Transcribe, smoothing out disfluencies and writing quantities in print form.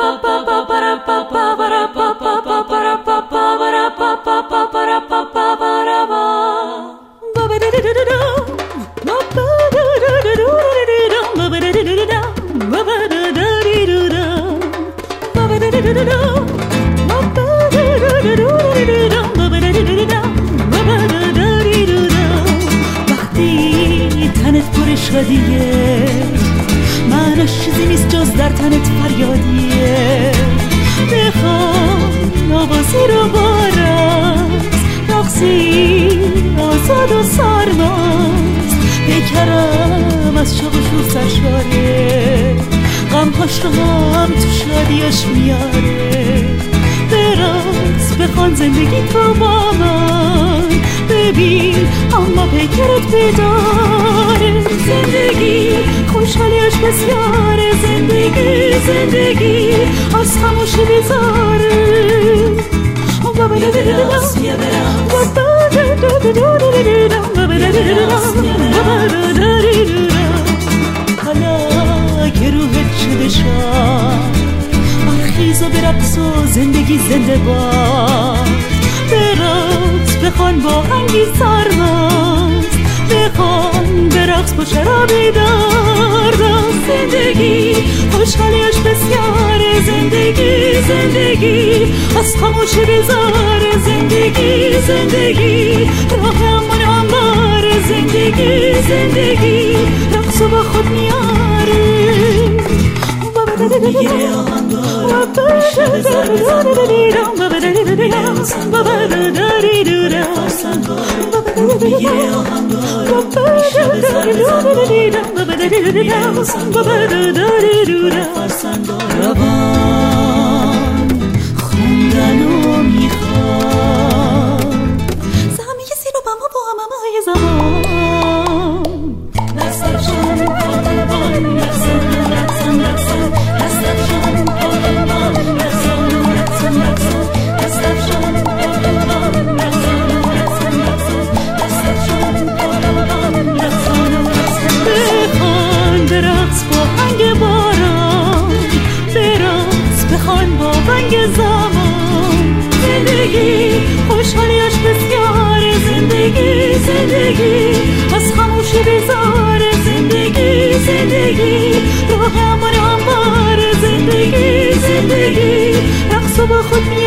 وقتی تنت پر شادیه معناش چیزی نیست جز در تنت فریادیه. بخوان آوازی رو بارست، رقصی آزاد و سرماست، بکرم از شوق و شور سرشاره، غمهاش رو هم تو شادیش میاره. برقص بخوان زندگی تو با من، ببین اما پیکرت بیداره. زندگی خوشحالیش بسیاره، زندگی از خاموشی بیزاره. حالا که روحت شده شد، برخیز و برقص و زندگی زنده باد. برقص بخوان با آهنگی سرمست، بخوان برقص با شرابی دردست. زندگی خوشحالیش بسیاره، زندگی از خاموشی بیزاره. زندگی راه امان انباره. زندگی رقص با خود میاره. میگیره آهنگار میشه بزاره میگیره آهنگار میشه بزاره. روان خوندنو میخواد، زمین سیر و بما با همه های زمان. دستفشان پاکبان رقصن دستفشان پاکبان رقصن دستفشان پاکبان رقصن دستفشان پاکبان رقصن. بخوان برقص با آهنگ باران، برقص بخوان با آهنگ زمان. زندگی خوشحالیش بسیاره، زندگی از خاموشی بیزاره. زندگی راه امان انباره. زندگی رقص با خود